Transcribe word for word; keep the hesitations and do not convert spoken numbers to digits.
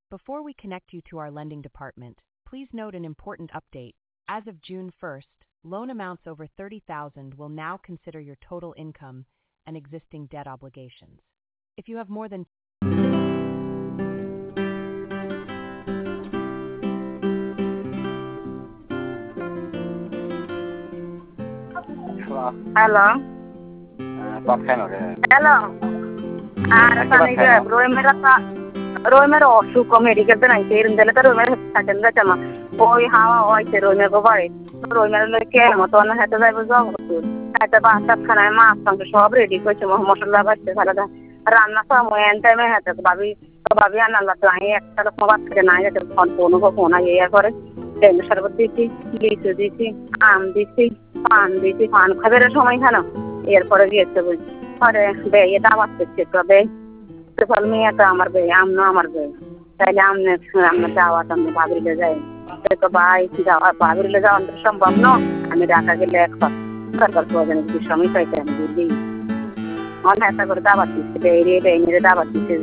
Before we connect you to our lending department, please note an important update. As of June first, loan amounts over thirty thousand will now consider your total income and existing debt obligations. If you have more than Hello. Bác khen rồi đấy. Hello. Ah, sana iga bro mera ta roy mera osu ko medical ta nahi terin dele ta roy mera satel da chama oi hawa oi te roy mera ko bare roy mera le ke mo to na hata dai buzo ko hata ba ta khana ma sang সব ready কইছে মশলা বাটতে সালাদা রান্না সময় N টাইমে হতে ভাবি তো ভাবি আনা আল্লাহ তো আই একটা লোক বাত করে না যেতে ফোন ফোন কো ফোন আই ইয়া করে তেল শরবত দিছি লিচু দিছি আম দিছি পান দিছি পান খাবের সময় খানো এরপরে গিয়েছে বুঝ আরে বে এটা আওয়াজ করছে কবে তো ফলমি এটা আমার বে আম না আমার বে তাইলে আমনে আমনে দাওয়াত আমনে ভাবিলে যাই তো ভাই যাওয়া ভাবিলে যাওয়া সম্ভব না আমি ঢাকা গেলে এক সরকার প্রয়োজন কিছু সময় পাইতে আমি দিই অনেক একটা করে দাওয়াত দিচ্ছে বে রে বে রে দাওয়াত দিচ্ছে